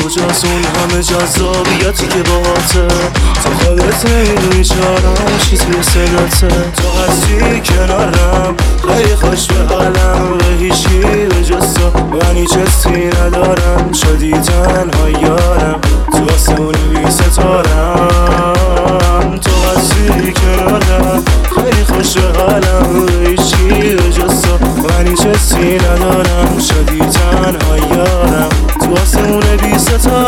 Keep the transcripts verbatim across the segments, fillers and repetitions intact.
کجاست اون همه جذابیتی که باهاته؟ تو خودت نمیدونی چرا چی توی صداته. تو هستی کنارم خیلی خوش به حالم، به هیچی به جز تو من هیچ حسی ندارم. شدی تنها یارم تو آسمون بی ستارم. تو هستی کنارم خیلی خوش به حالم، به هیچی به جز تو من هیچ حسی ندارم. شدی تنها یارم تو آسمون بی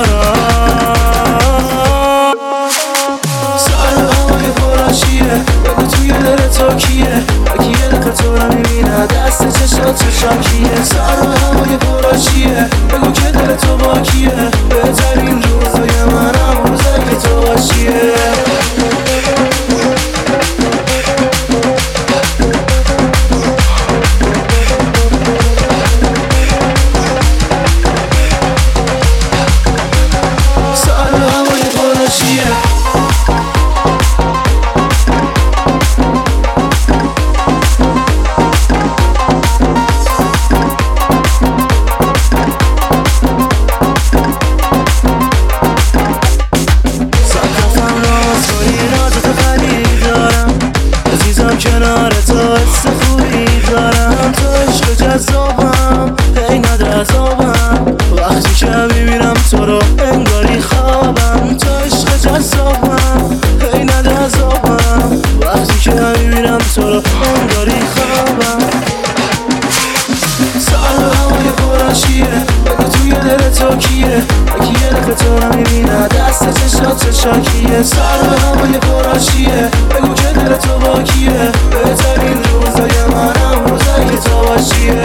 ستارم. سر هوای پراشیه بگو توی دل تو کیه؟ اگه یه دقیقه تو رو میبینه دست چشات چه شاکیه؟ سر هوای پراشیه بگو که دل تو با کیه؟ بهترین روزای منم روزایی که تو باشیه. کنار تو حس خوبی دارم، تو عشق جذابم هی نده عذابم. وقتی که میبینم تو رو انگاری خوابم. تو عشق جذابم هی نده عذابم. وقتی که میبینم تو رو انگاری خوابم. سر هوای پراشیه بگو توی دل تو کیه؟ اگه یه دفعه تو رو میبینه دست چشات چه شاکیه؟ سر هوای پراشیه بگو که دل تو با کیه؟ بهترین روزای منم روزایی که تو باشیه.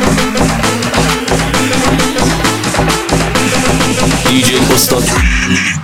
دی جی استاد